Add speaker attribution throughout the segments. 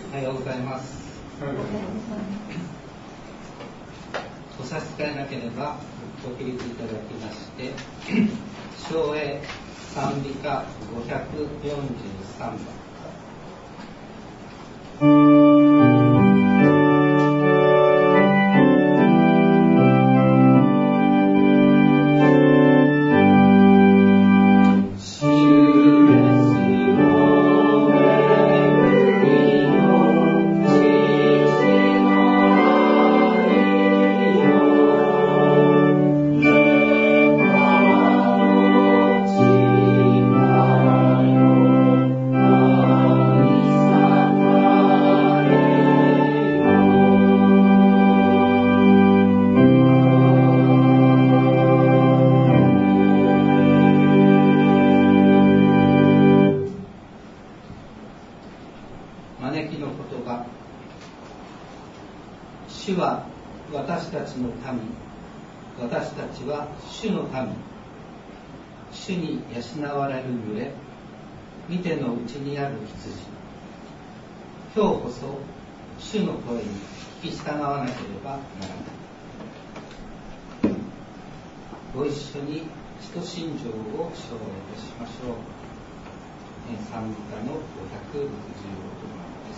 Speaker 1: おはようございます。お差し支えなければご起立いただきまして、唱詠賛美歌543番。招きの言葉。主は私たちの神、私たちは主の民。主に養われる群れ、見てのうちにある羊。今日こそ主の声に聞き従わなければならない。ご一緒に使徒信条を唱詠いたしましょう。賛美歌の566番です。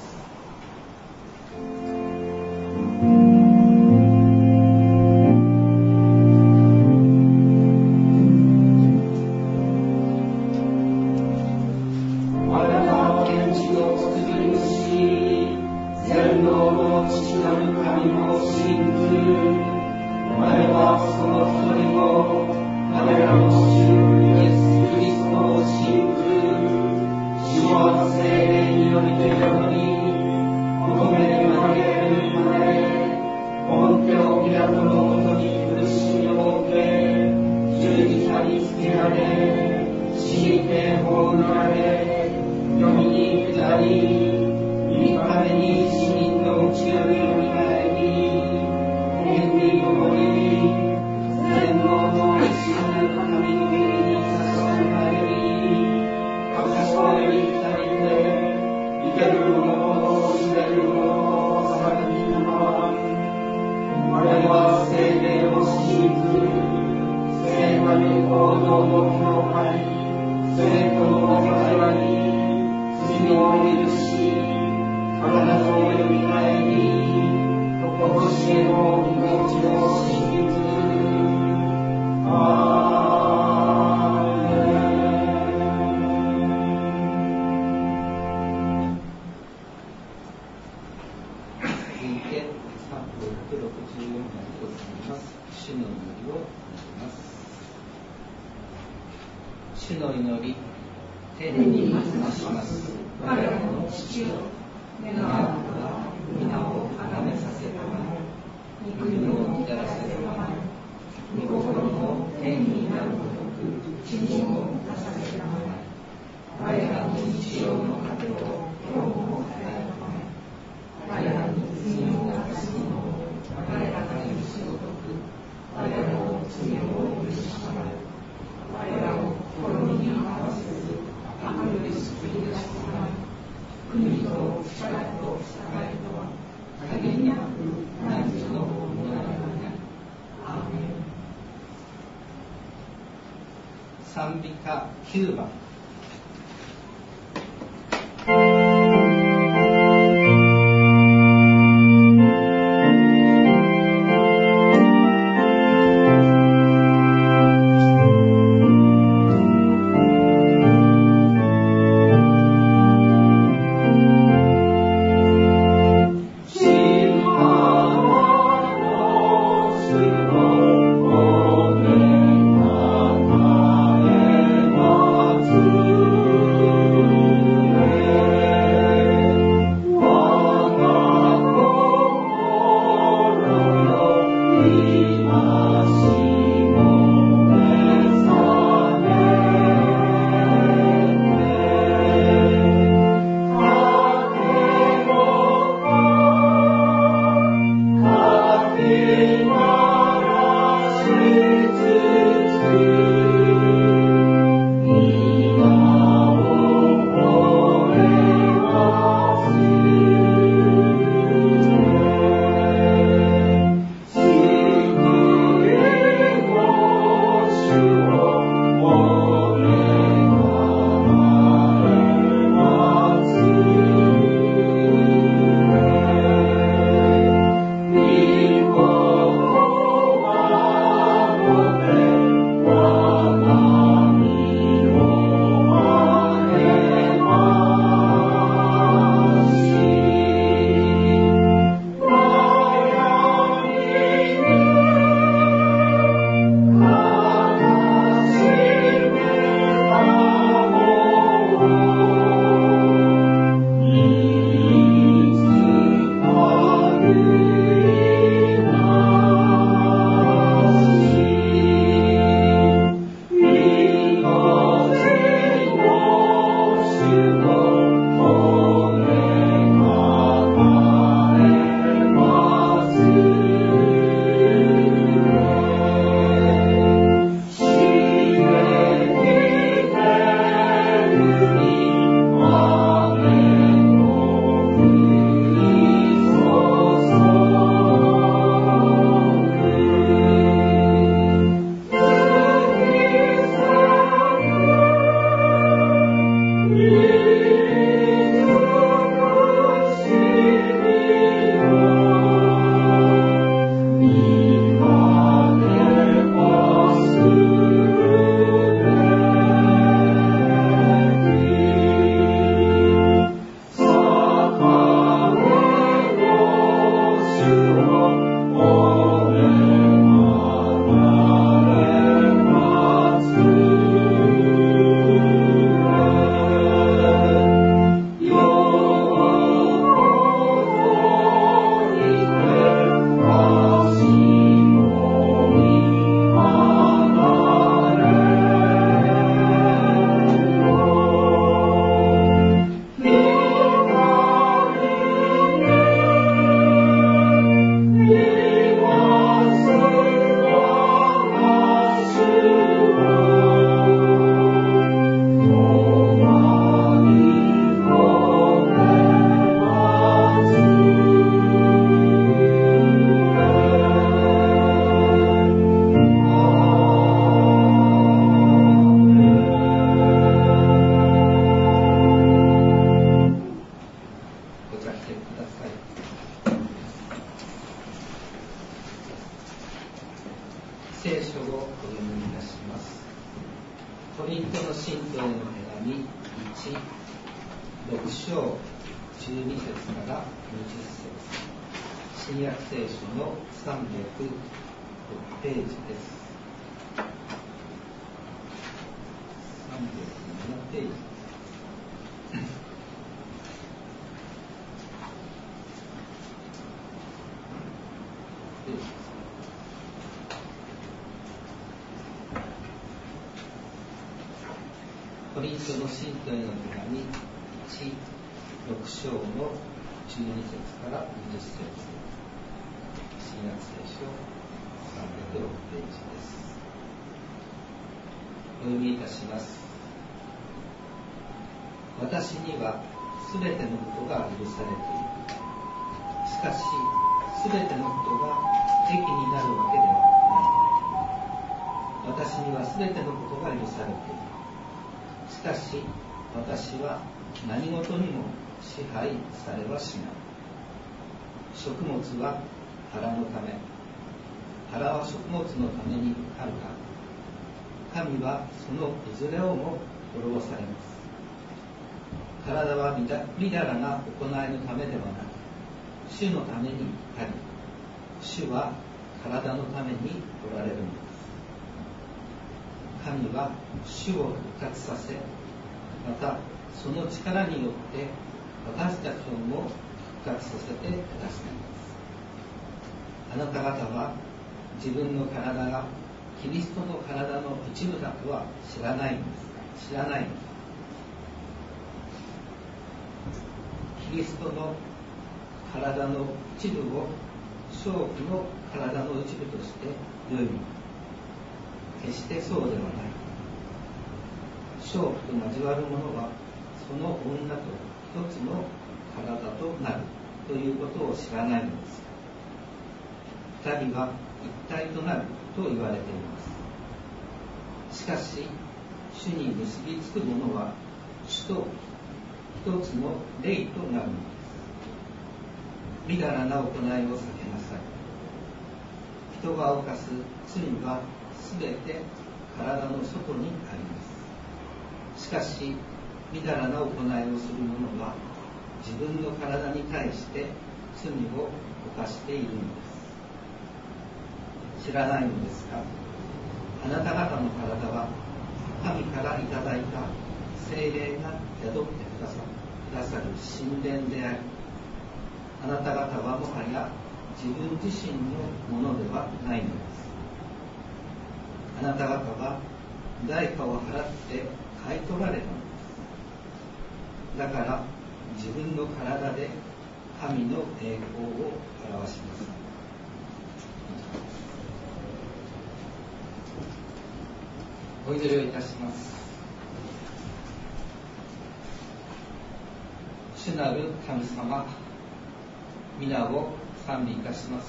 Speaker 1: 主の祈り、天にまします。我らの父よ、願わくは皆をあがめさせたまえ、御国をもたらせたまえ、御心も天になるごとく地にも出させたまえ。我らの日曜の糧を今日も与えたまえ。我らに罪を犯す者を我らが許すごとく、我らの罪を許したまえ。我らを心に合わせず、悪より救い出したまえ。国と力と栄とは限りなく何時のものなのだ。アーメン。賛美歌9番。
Speaker 2: Oh
Speaker 1: ご着席ください。聖書をお読みいたします。コリントの信徒への手紙6章12節から20節、新約聖書の306ページです。307ページ。コリントの信徒への手紙6章の12節から20節、新約聖書306ページです。お読みいたします。私にはすべてのことが許されている。しかし、すべてのことが益になるわけではない。私にはすべてのことが許されている。しかし、私は何事にも支配されはしない。食物は腹のため、腹は食物のためにあるか。神はそのいずれをも滅ぼされます。体はみだらな行いのためではなく、主のためにあり、主は体のためにおられるのです。神は主を復活させ、またその力によって私たちをも復活させてくださいます。あなた方は自分の体がキリストの体の一部だとは知らないのです。キリストの体の一部を娼婦の体の一部として良いの。決してそうではない。娼婦と交わる者はその女と一つの体となるということを知らないのです。二人は一体となると言われています。しかし、主に結びつく者は主と一つの霊となるのです。みだらな行いを避けなさい。人が犯す罪はすべて体の外にあります。しかし、みだらな行いをする者は自分の体に対して罪を犯しているのです。知らないのですか？あなた方の体は神からいただいた聖霊が宿ってくださる神殿であり、あなた方はもはや自分自身のものではないのです。あなた方は代価を払って買い取られたのです。だから自分の体で神の栄光を表します。お祈りをいたします。主なる神様、皆を賛美いたします。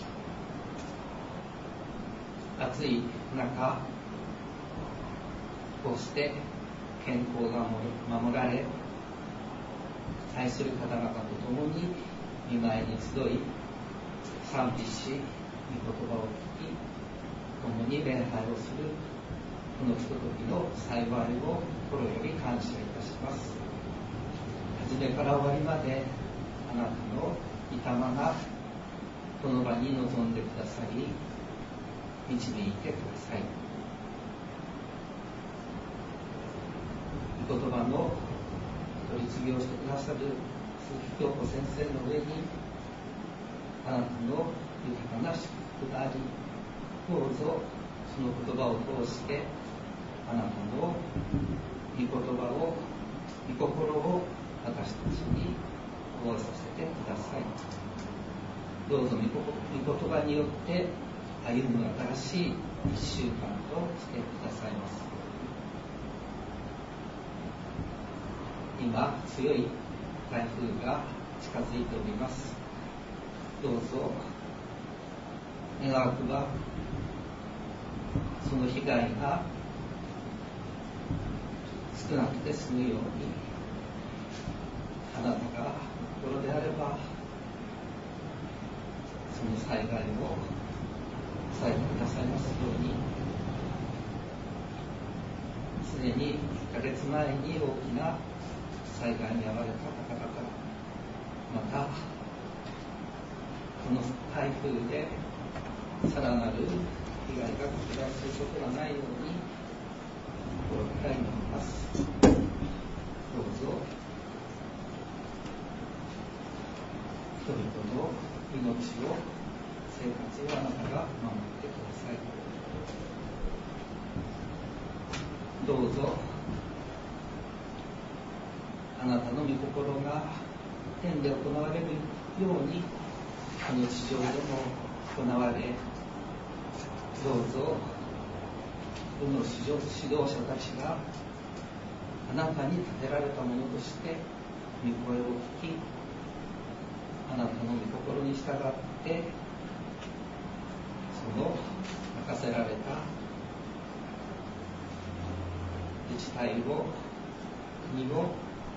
Speaker 1: 暑い中、こうして健康が守られ、愛する方々と共に御前に集い、賛美し、御言葉を聞き、共に礼拝をするこのひとときの幸いを心より感謝いたします。初めから終わりまであなたの御霊がこの場に臨んでくださり、導いてください。御言葉の取り次ぎをしてくださる鈴木京子先生の上に、あなたの豊かな祝福があり、どうぞその言葉を通してあなたの御言葉を、御心を私たちに覚えさせてください。どうぞ御言葉によって歩む新しい一週間としてくださいます。今強い台風が近づいております。どうぞ願わくばその被害が少なくて済むように、あなたが心でば、その災害を抑えてくださいますように、すでに1ヶ月前に大きな災害に遭われた方々、またこの台風でさらなる被害が拡大することがないように心から祈ります。どうぞ人々の命を、生活をあなたが守ってください。どうぞあなたの御心が天で行われるようにこの地上でも行われ、どうぞこの指導者たちがあなたに立てられたものとして御声を聞き、あなたの御心に従ってその任せられた自治体を、国を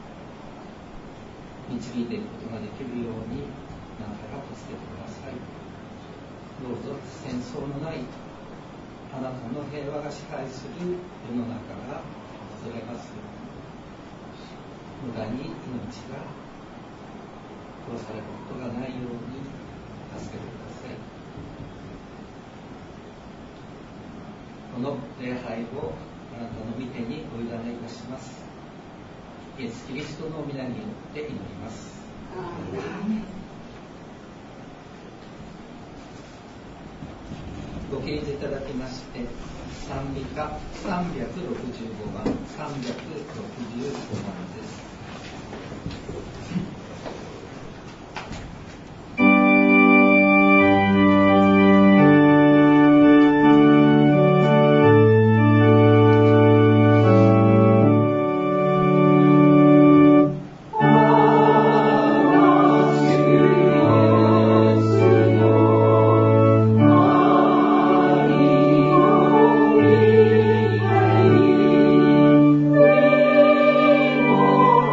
Speaker 1: 導いていくことができるようにあなたが助けてください。どうぞ戦争のないあなたの平和が支配する世の中が訪れますように、無駄に命が殺されることがないように助けてください。この礼拝をあなたの御手にお委ねいたします。イエス・キリストの皆によって祈ります。ご起立いただきまして、賛美歌365番、365番です。
Speaker 2: Oh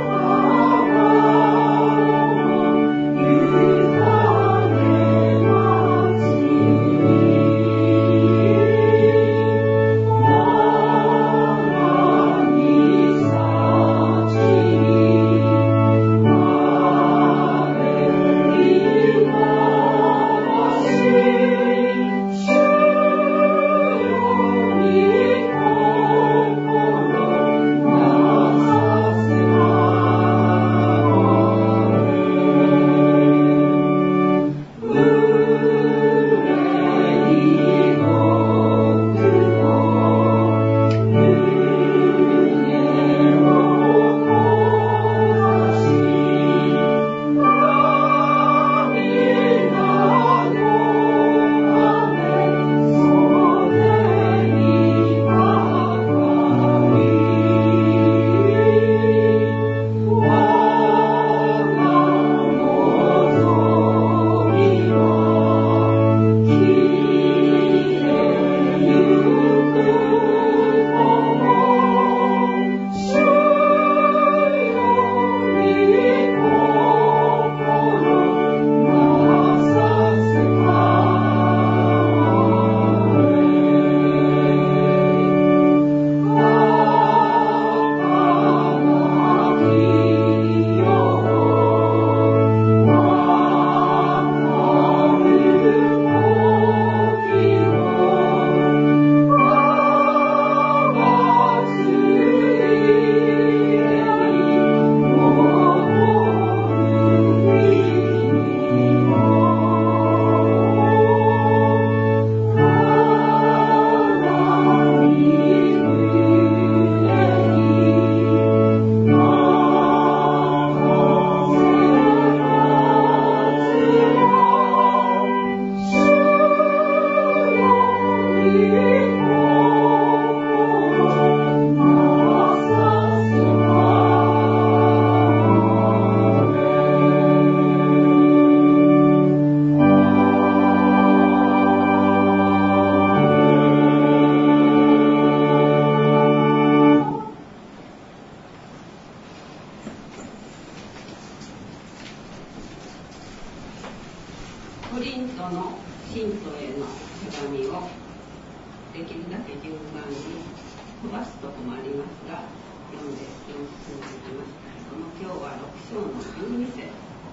Speaker 2: コリントの信徒への手紙をできるだけ順番に飛ばすとこもありますが読んで進めてきましたけども、今日は6章の12節。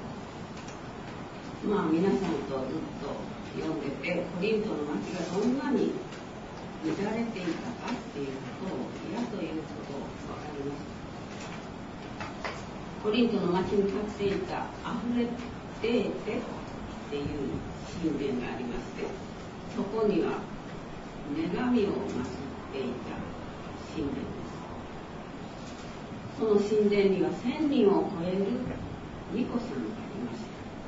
Speaker 2: 皆さんとずっと読んでて、コリントの町がどんなに乱れていたかっていうことを嫌ということを分かりました。コリントの町に立っていたアフレデーテっていう神殿がありまして、そこには女神を祀っていた神殿です。その神殿には1000人を超える巫女さんがいました。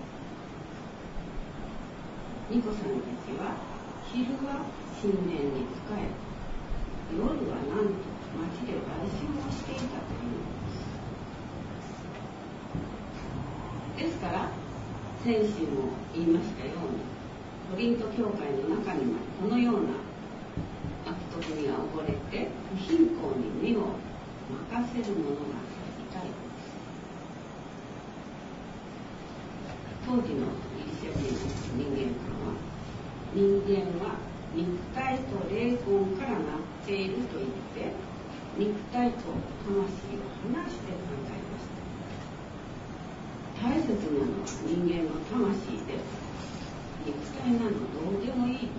Speaker 2: 巫女さんたちは昼は神殿に仕え、夜はなんと町で売春をしていたというのです。ですから先週も言いましたように、コリント教会の中にもこのような悪徳には溺れて不貧困に身を任せる者がいたりです。当時のギリシャ人の人間観は、人間は肉体と霊魂からなっていると言って、肉体と魂を離して考えました。大切なのは人間の魂で、肉体なのどうでもいいというのです。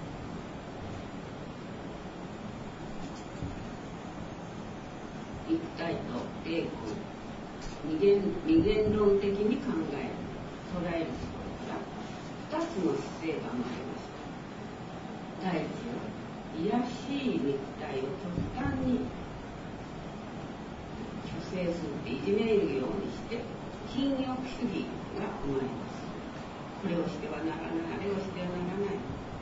Speaker 2: 肉体と霊魂、二元論的に考える、捉えるところから2つの姿勢が生まれました。第一は、卑しい肉体を極端に虚勢するっていじめるようにして禁欲主義が生まれます。これをしてはならない、あれをしてはならない。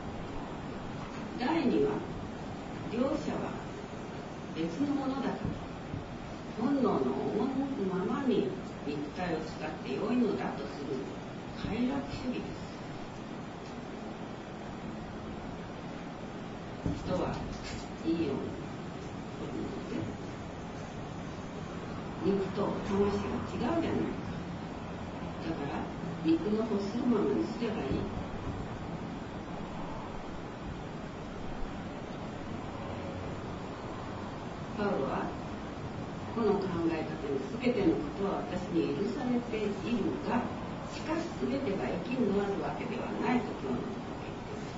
Speaker 2: 第二は、両者は別のものだと、本能の赴くままに肉体を使って良いのだとする快楽主義です。人はいいようにというので、肉と魂が違うじゃないか。だから肉の欲するままにすればいい。パウロはこの考え方に全てのことは私に許されているが、しかし全てが益になるわけではないと今日のことを言っています。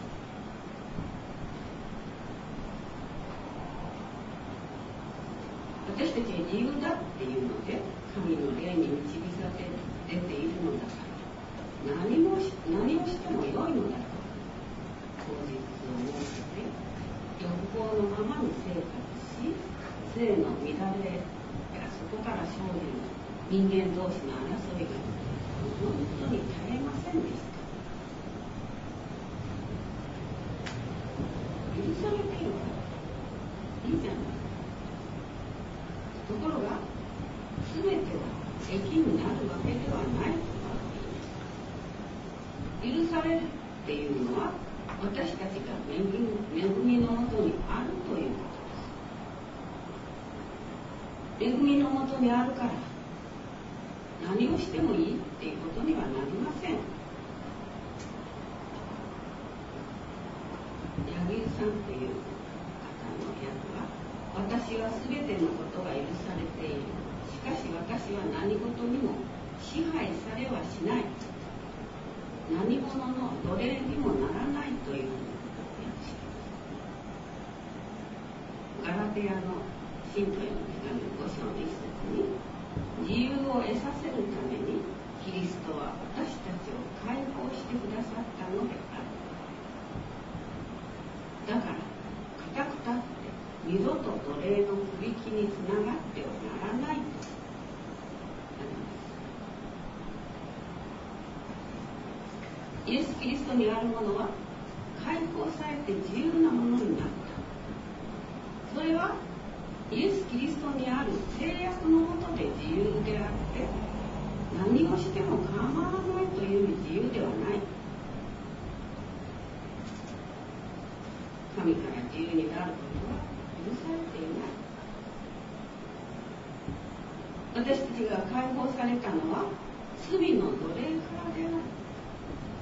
Speaker 2: 私たちは自由だっていうので神の霊に導かれているのだから、何をしても良いのだと口実を設けて、欲望のままに生活し、性の乱れやそこから生じる人間同士の争いが本当に絶えませんでした。許されているからいいじゃない。ところが全ては益になるわけではないと許されるっていうのは、私たちが恵みのもとにあるということです。恵みのもとにあるから何をしてもいいっていうことにはなりません。柳生さんという方の訳は、私はすべてのことが許されている。しかし私は何事にも支配されはしない。何者の奴隷にもならないという訳しています。ガラテヤの信徒への手紙5章の一節に、自由を得させるためにキリストは私たちを解放してくださったのである。だから固く立って二度と奴隷の不力につながってはならないとあります。イエス・キリストにあるものは解放されて自由なものになった。それはイエス・キリストにある制約のもとで自由であって、何をしても構わないという自由ではない。神から自由になることは許されていない。私たちが解放されたのは罪の奴隷からである。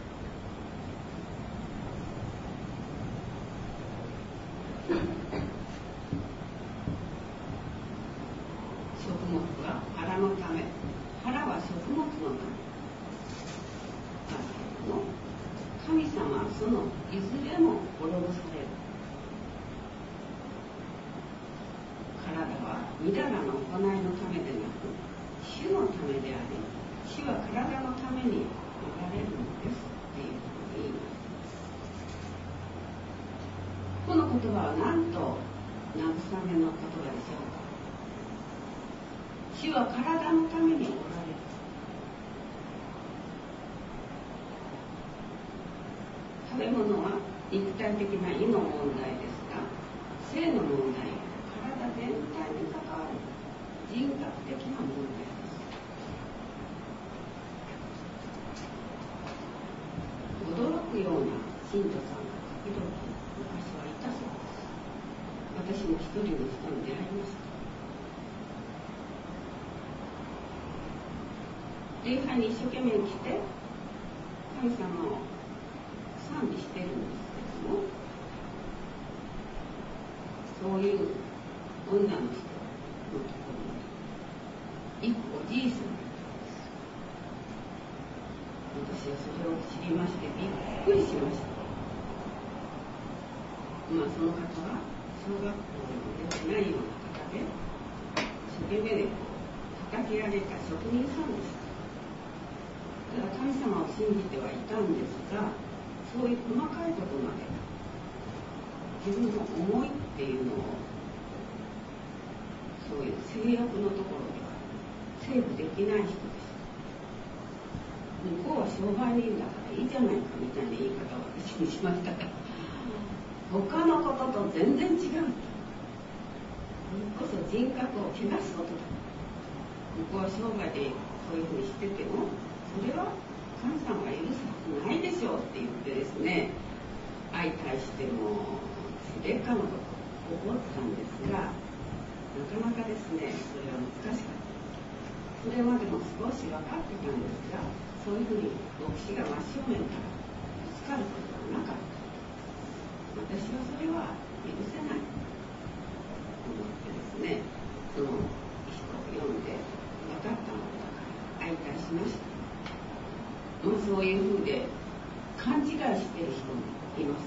Speaker 2: のためだけれども、神様はそのいずれも滅ぼされる。体はみだらな行いのためでなく、主のためであり、主は体のためにおられるのですっていうふうに言います。この言葉はなんと慰めの言葉でしょうか。主は体のためにおられる。食べ物は肉体的な胃の問題ですが、性の問題は体全体に関わる人格的な問題です。驚くような信徒さんが時々昔はいたそうです。私も一人の人に出会いました。礼拝に一生懸命来て神様を賛美してるんですけども、そういう女の人のところに一個おじいさんがいたんです。私はそれを知りましてびっくりしました。その方は小学校にも出てないような方で、一生懸命叩き上げた職人さんでした。だから神様を信じてはいたんですが、そういう細かいことまで自分の思いっていうのを、そういう性欲のところではセーブできない人です。向こうは商売人だからいいじゃないかみたいな言い方を私にしましたが、他のことと全然違う。こそ人格を汚すことだ。向こうは商売でそういうふうにしてても、それは神様が許すはずないでしょうって言ってですね、相対しても劣化のことを起こったんですが、なかなかですね、それは難しかった。それまでも少し分かってたんですが、そういうふうに牧師が真正面からぶつかることはなかった。私はそれは許せないと思ってですね、その人を読んで分かったのだから相対しました。そういうふうで勘違いしている人もいます。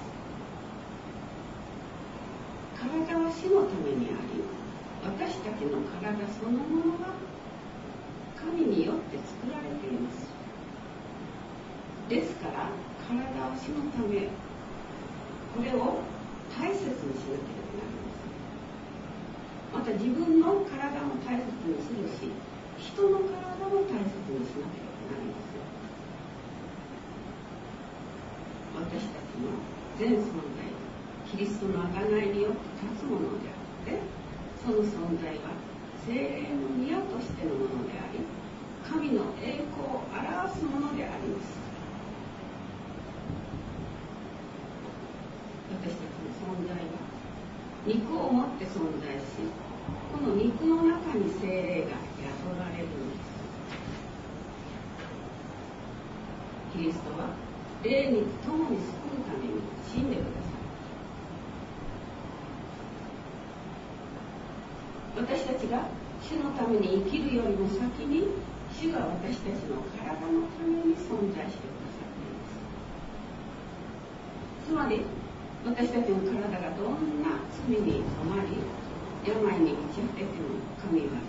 Speaker 2: 体は死のためにあり、私たちの体そのものは神によって作られています。ですから体は死のため、これを大切にしなければなりません。また自分の体も大切にするし、人の体も大切にしなければなりません。私たちの全存在はキリストの贖いによって立つものであって、その存在は聖霊の宮としてのものであり、神の栄光を表すものであります。私たちの存在は肉をもって存在し、この肉の中に聖霊が宿られるのです。キリストは霊に共に救うために死んでください。私たちが主のために生きるよりも先に、主が私たちの体のために存在してくださっています。つまり私たちの体がどんな罪に染まり、病に満ち果てても、神は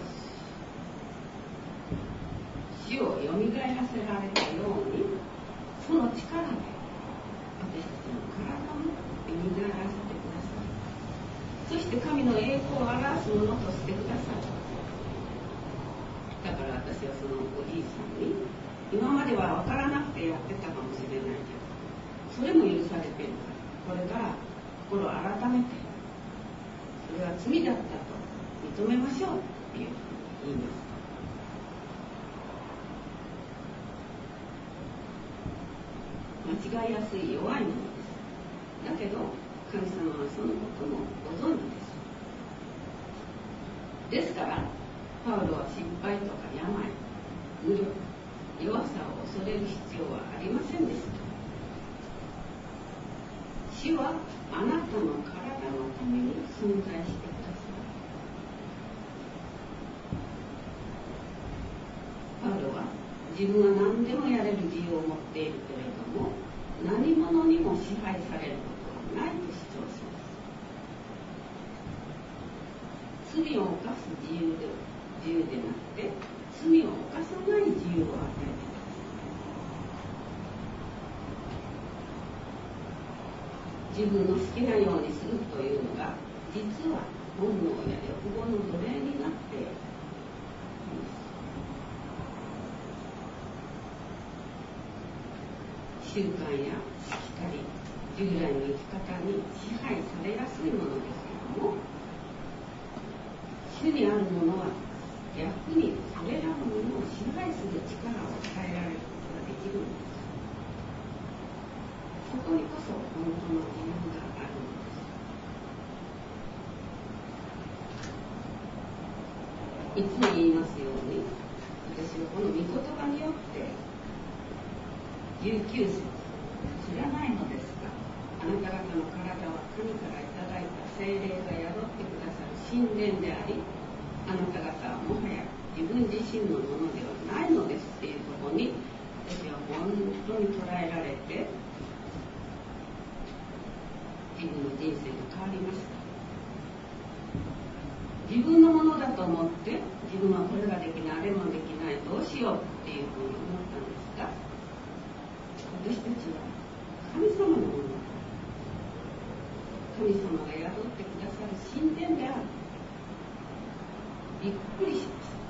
Speaker 2: 死をよみがえらせられたように、その力で私たちの体もよみがえらせてください。そして神の栄光を表すものとしてください。だから私はそのおじいさんに、今までは分からなくてやってたかもしれないけど、それも許されているから、これから心を改めて、それは罪だったと認めましょうっていうふうに言います。間違いやすい弱いものです。だけど神様はそのこともご存知です。ですからパウロは失敗とか病、無力、弱さを恐れる必要はありませんでした。主はあなたの体のために存在してください。パウロは自分は何でもやれる自由を持っているけれども、何者にも支配されることはないと主張します。罪を犯す自由でなくて、罪を犯さない自由を与えています。自分の好きなようにするというのが、実は本能や欲望の奴隷になっています。習慣やしきたり、従来の生き方に支配されやすいものですけども、主にあるものは逆にそれらのものを支配する力を与えられることができるんです。そこにこそ本当の自由があるのです。いつも言いますように、私はこの御言葉によって19節、知らないのですが、あなた方の体は神からいただいた聖霊が宿ってくださる神殿であり、あなた方はもはや自分自身のものではないのですっていうところに、私は本当に捉えられて、自分の人生が変わりました。自分のものだと思って、自分はこれができない、あれもできない、どうしようっていうふうに思ったんですが、私たちは神様のものだ。神様が宿ってくださる神殿である。びっくりしました。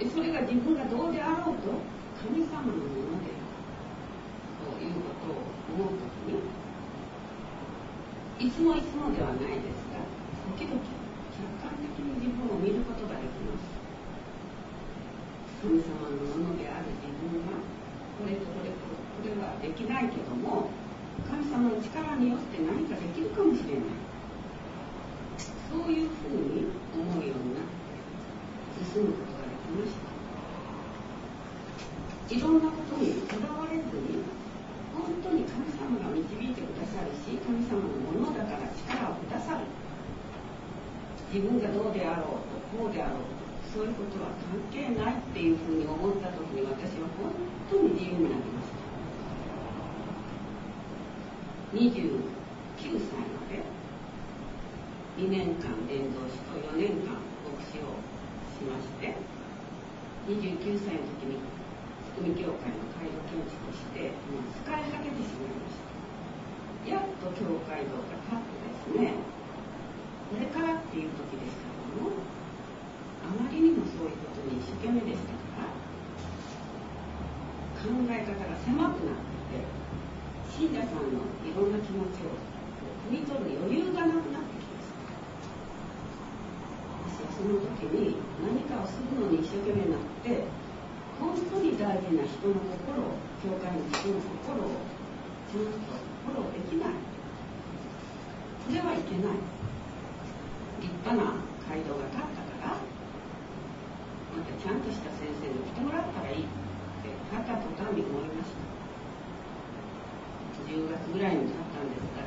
Speaker 2: それが自分がどうであろうと神様のものであるということを思うときに、いつもではないですが、時々客観的に自分を見ることができます。神様のものである自分はこれはできないけども、神様の力によって何かできるかもしれない。そういうふうに思うようになって進むことができました。いろんなことにとらわれずに、本当に神様が導いてくださるし、神様のものだから力をくださる。自分がどうであろうと、こうであろうと、そういうことは関係ないっていうふうに思ったときに、私は本当に自由になりました。29歳まで2年間伝道師と4年間牧師をしまして、29歳の時に福見教会の街道建築をして疲れ果ててしまいました。やっと教会堂が立ってですね、これからっていう時でしたけども、あまりにもそういうことに一生懸命でしたから、考え方が狭くなって、信者さんのいろんな気持ちを汲み取る余裕がなくなってきました。私はその時に何かをするのに一生懸命になって、本当に大事な人の心を、教会の人の心をちゃんとフォローできない。それはいけない。立派な街道が建ったから、またちゃんとした先生に来てもらったらいいってただ途端に思いました。10月ぐらいに建ったんですが、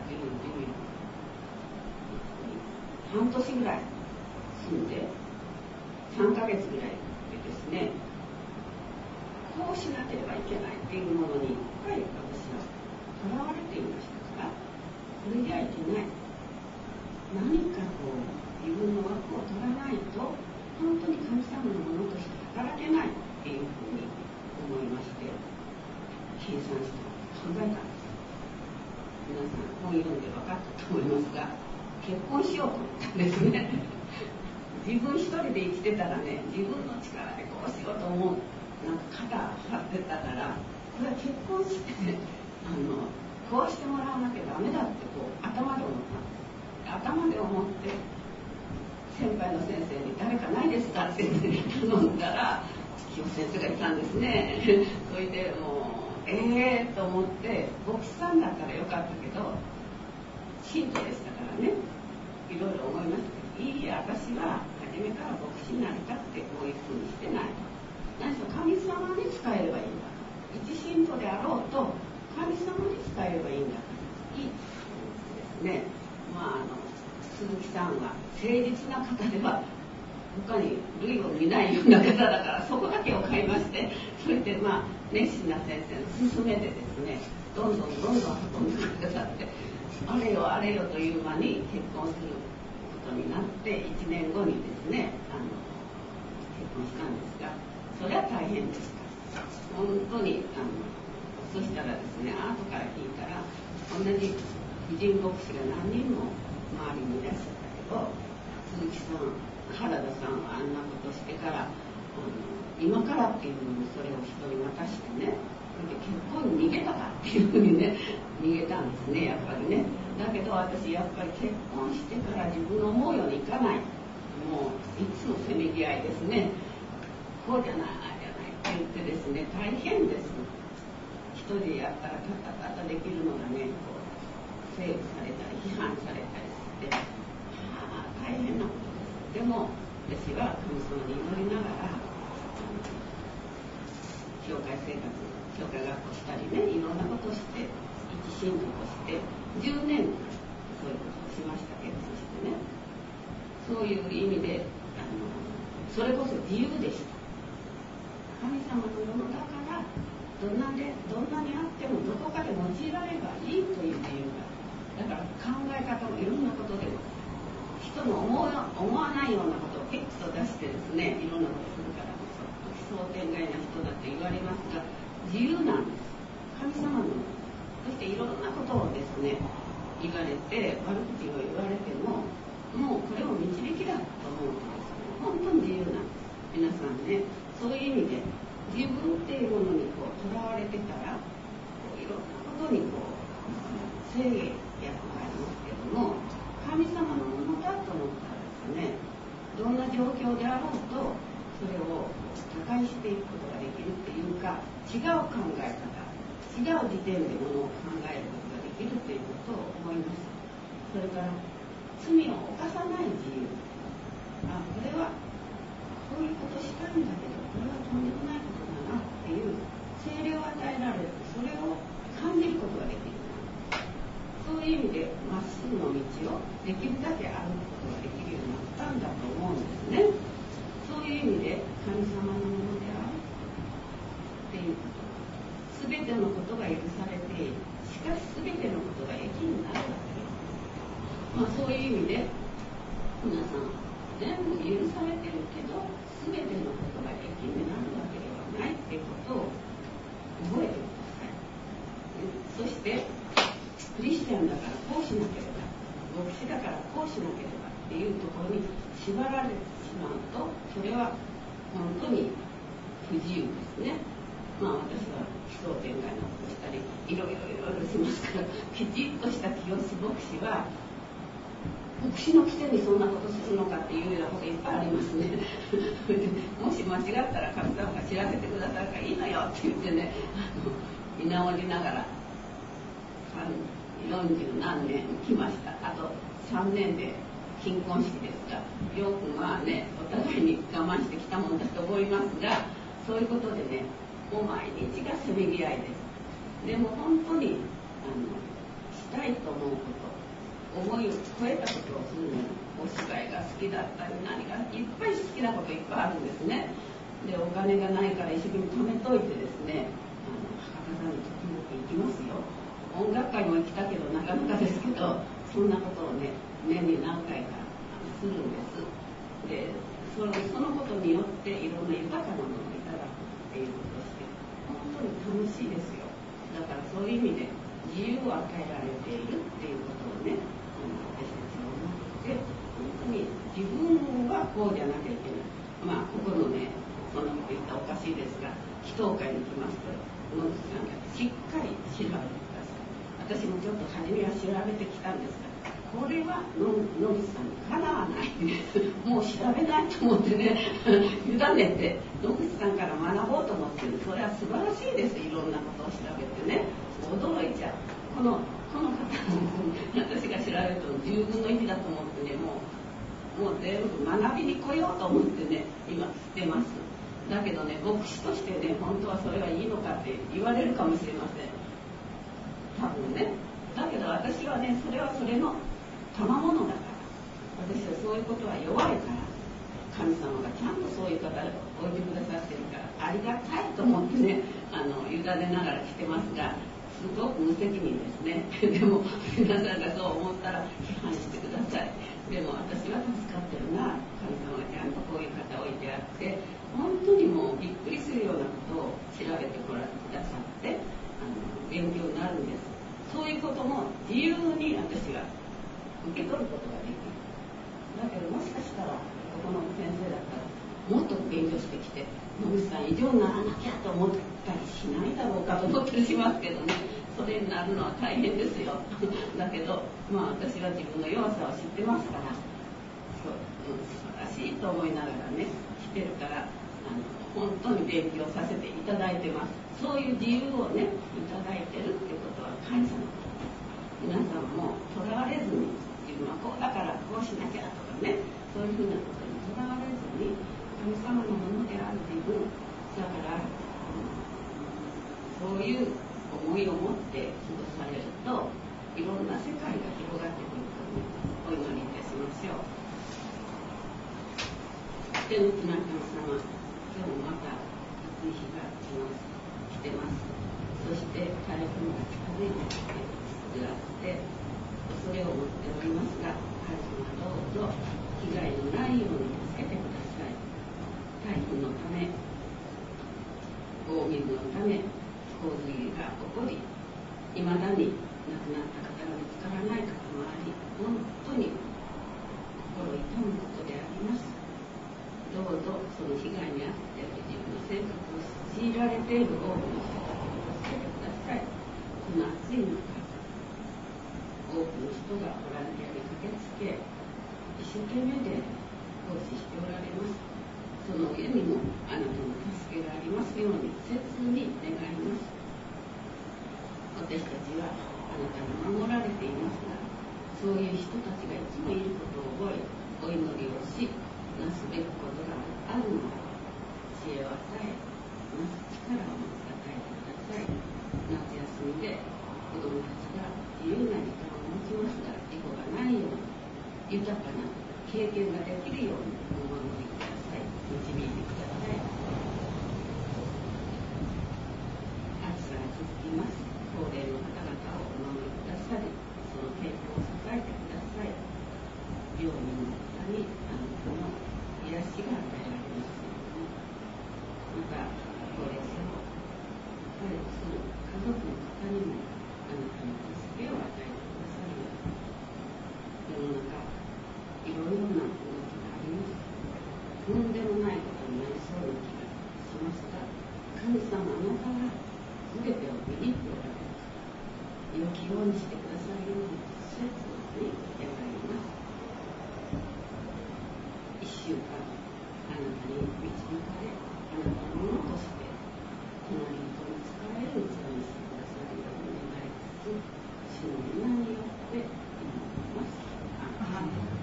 Speaker 2: 半年ぐらい住んで、3ヶ月ぐらいでですね、こうしなければいけないっていうものにいっぱい私はとらわれていましたから、これではいけない。何かこう自分の枠を取らないと本当に神様のものとして働けないっていうふうに思いまして、計算して考えたんです。皆さん本読んで分かったと思いますが、結婚しようと思ったんですね。自分一人で生きてたらね、自分の力でこうしようと思う、なんか肩張ってたから、これは結婚してね、こうしてもらわなきゃダメだってこう頭で思ったんです。頭で思って先輩の先生に誰かないですかって頼んだら、清先生がいたんですね。それでもうと思って、牧師さんだったらよかったけど信徒でしたからね、いろいろ思いましたけど、いいや、私は初めから牧師になりたくてこういうふうにしてない。何しろ神様に仕えればいいんだ。一信徒であろうと神様に仕えればいいんだからいいですね。鈴木さんは誠実な方では他に類を見ないような方だからそこだけを買いまして、それで熱心な先生に勧めてですね、どんどん運んでくださって、あれよあれよという間に結婚することになって1年後にですね結婚したんですが、それは大変でした。本当にそしたらですね、後から聞いたら同じ婦人牧師が何人も周りにいらっしゃったけど、鈴木さん原田さんはあんなことしてから今からっていうのにそれを人に渡してね、それで結婚に逃げたかっていうふうにね逃げたんですね、やっぱりね。だけど私やっぱり結婚してから自分の思うようにいかない、もういつもせめぎ合いですね。こうじゃないああじゃないって言ってですね、大変です。一人でやったらカタカタできるのがね、こうセーブされたり批判されたりして大変なことです。でも私は神様に祈りながら教会生活、教会学校したりね、いろんなことをして一信徒として10年そういうことをしました。結婚してね、そういう意味でそれこそ自由でした。神様のものだからどんなにあってもどこかで用いらればいいという自由が、だから考え方もいろんなことでも人の思わないようなことをピッと出してですね、いろんなことするからこそ奇想天外な人だって言われますが、自由なんです。神様のもの。そしていろんなことをですね言われて、悪口を言われてももうこれを導きだと思うとですね、本当に自由なんです。皆さんね、そういう意味で自分っていうものにこうとらわれてたらいろんなことにこう制約がありますけども、神様のものだと思ったらですね、どんな状況であろうとそれを破壊していくことができるっていうか、違う考え方、違う時点でものを考えることができるということを思います。それから罪を犯さない自由、これはこういうことしたいんだけどこれはとんでもないことだなっていう聖霊を与えられる、それを感じることができる。そういう意味でまっすぐの道をできるだけ歩くことができるようになったんだと思うんですね。そういう意味で神様のものであるっていうこと、全てのことが許されている。しかし全てのことが益になるわけです。そういう意味で皆さん全部許されてるけど全てのことが益になるわけではないっていうことを覚えてください。そしてクリスチャンだからこうしなければ、牧師だからこうしなければっていうところに縛られてしまうと、それは本当に不自由ですね。私は奇想天外なことをしたりいろいろしますから、きちっとした清牧師は牧師のくせにそんなことするのかっていうようなこといっぱいありますね。もし間違ったら神様が知らせてくださるからいいのよって言ってね、見直りながら40何年来ました。あと3年で金婚式ですが、よくお互いに我慢してきたもんだと思いますが、そういうことでね、もう毎日がせめぎ合いです。でも本当にしたいと思うこと、思いを超えたことをするのに、お芝居が好きだったり何かいっぱい好きなこといっぱいあるんですね。でお金がないから一生懸命貯めといてですね、博多に時々行きますよ。音楽会も行きたけどなかなかですけど、そんなことをね年に何回かするんです。でそのことによっていろんな豊かなものをいただくっていうことをして本当に楽しいですよ。だからそういう意味で自由を与えられているっていうことをね、私たちは思って本当に自分はこうじゃなきゃいけない。ここのねそんなこと言ったらおかしいですが、祈祷会に来ますと野口さんがしっかり調べてください。私もちょっと初めは調べてきたんですが、これは野口さんにかなわないもう調べないと思ってね委ねて野口さんから学ぼうと思ってる。それは素晴らしいです。いろんなことを調べてね、驚いちゃう。この方の私が調べると10分の1だと思ってね、もう全部学びに来ようと思ってね今来てます。だけどね、牧師としてね本当はそれはいいのかって言われるかもしれません、多分ね。だけど私はね、それはそれの賜物だから、私はそういうことは弱いから神様がちゃんとそういう方を置いてくださってるからありがたいと思ってね委ねながら来てますが、すごく無責任ですね。でも皆さんがそう思ったら批判してください。でも私は助かってるな、神様がちゃんとこういう方を置いてあって本当にもうびっくりするようなことを調べてくださって勉強になるんです。そういうことも自由に私が受け取ることができる。だけどもしかしたらここの先生だったらもっと勉強してきて野口さん以上にならなきゃと思ったりしないだろうかと思ったりしますけどね。それになるのは大変ですよ。だけど私は自分の弱さを知ってますから素晴らしいと思いながらね来てるから本当に勉強させていただいてます。そういう自由をねいただいてるってことは感謝のことです。皆さんもとらわれずに自分はこうだからこうしなきゃとかね、そういうふうなことにとらわれずに神様のものである自分だから、そういう思いを持って過ごされるといろんな世界が広がってくるとお祈りいたしましょう。天の父なる神様、今日もまた暑い日が来てます。そして台風が近づいてきてくださって恐れを持っておりますが、神様どうぞ被害のないように助けてください。台風のため、大水のため、洪水が起こり、いまだに亡くなった方が見つからない方もあり、本当に心痛むことであります。どうぞその被害に遭っている自分の生活を強いられている多くの人たちを助けてください。この暑い中、多くの人がボランティアに駆けつけ、一生懸命で奉仕しておられます。その上にもあなたの助けがありますように切に願います。私たちはあなたに守られていますが、そういう人たちがいつもいることを覚え、お祈りをし、なすべきことがあるのは知恵を与え、なす力を与えてください。夏休みで子どもたちが自由な時間を持ちますが、事故がないように豊かな経験ができるようにお守りください。導いてください。暑さが続きます。高齢の方々をお守りくださり、その健康を支えてください。病人の方にあなたの癒しが与えられますように。また高齢者を介護する家族の方にもあなたの助けを与えてくださるように。世の中いろいろな動きがあります。とんでもないことになりそうな気がしますが、神様あなたが全てを見に行っておられます。良きようにしてくださるように切に願います。1週間あなたに導かれ、あなたのものとして隣人に使える器にしてくださるように願いつつ、主の皆によって祈ります。アーメン。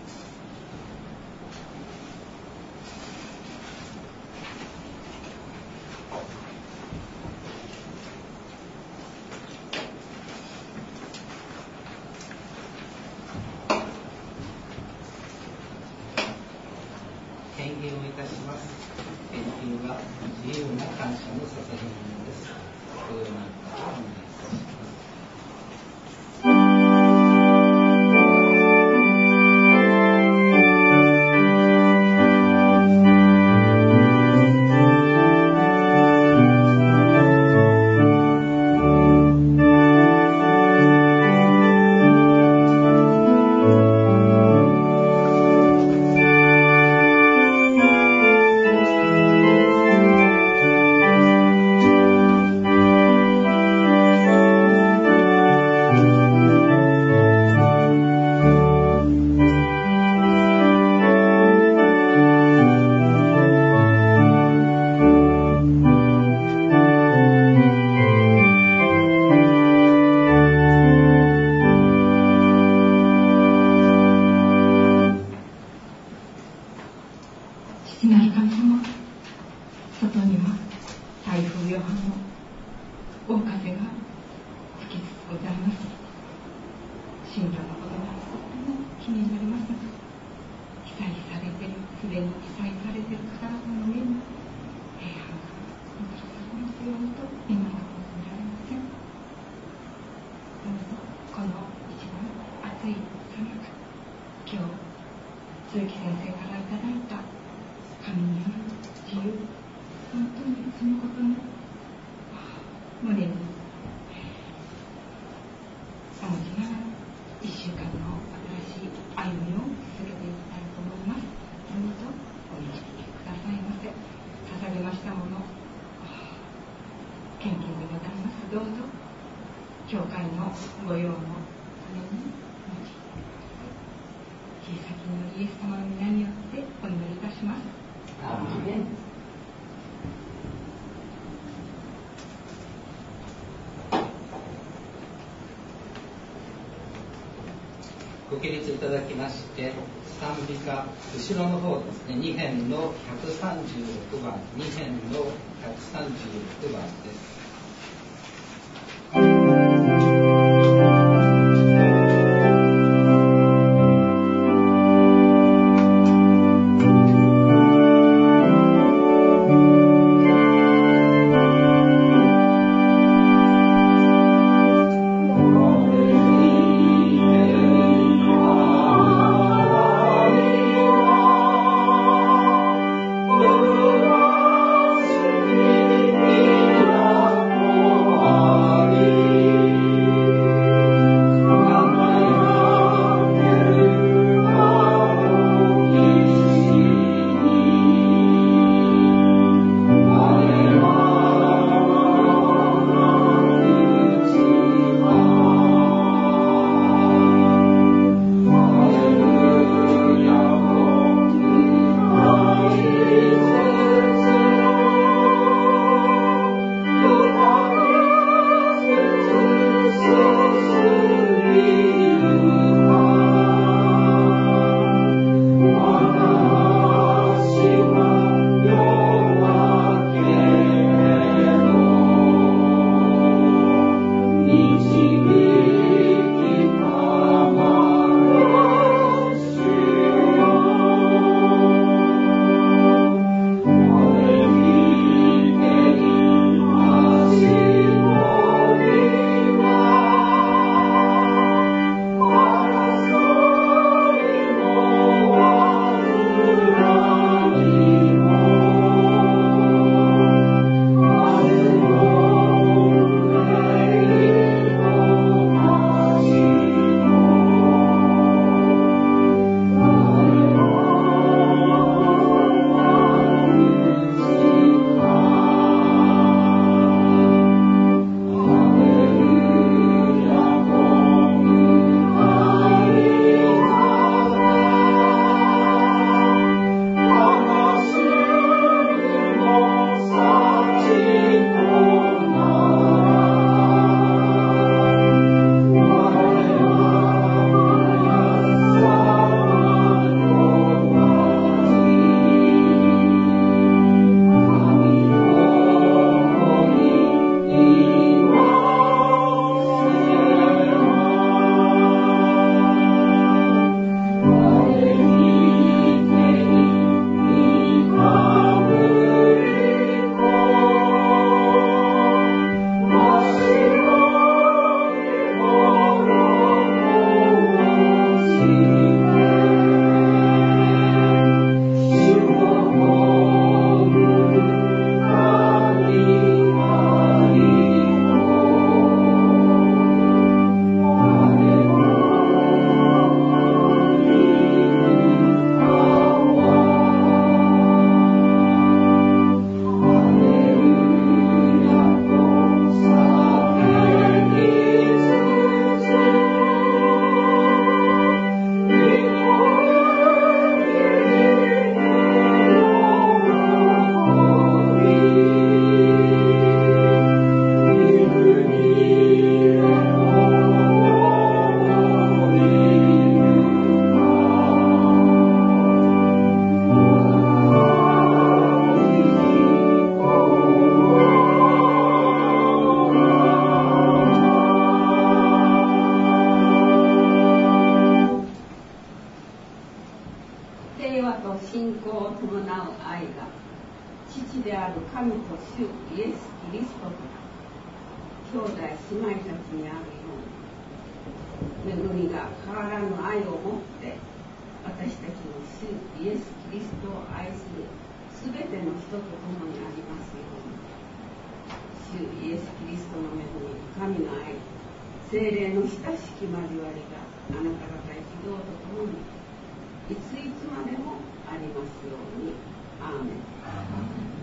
Speaker 1: 献金をいたします。献金は自由な感謝の捧げ物です。このようなことをお願いいたします。
Speaker 3: 父なる神様、外には台風余波の大風が吹きつつございます。信者のことがとても気になりますが、被災されているすべげに記載されている方々の上に平安がもたらされますようにと願うことになりません。どうぞこの一番暑いさなか、今日鈴木先生からいただいた神による自由、本当にそのことに胸に感じながら1週間の新しい歩みを続けていきたいと思います。どうぞお導きくださいませ。捧げましたもの献金でございます。どうぞ教会の御用のために用いて小さきのイエス様の皆によってお祈りいたします。アーメン。
Speaker 1: ご起立いただきまして、賛美歌後ろの方ですね、2編の136番、2編の136番です。
Speaker 4: Oh
Speaker 2: キリストから兄弟姉妹たちにあるように、恵みが変わらぬ愛を持って私たちの主イエス・キリストを愛するすべての人と共にありますように、主イエス・キリストの恵み、神の愛、聖霊の親しき交わりがあなた方一同と共にいついつまでもありますように。アーメン。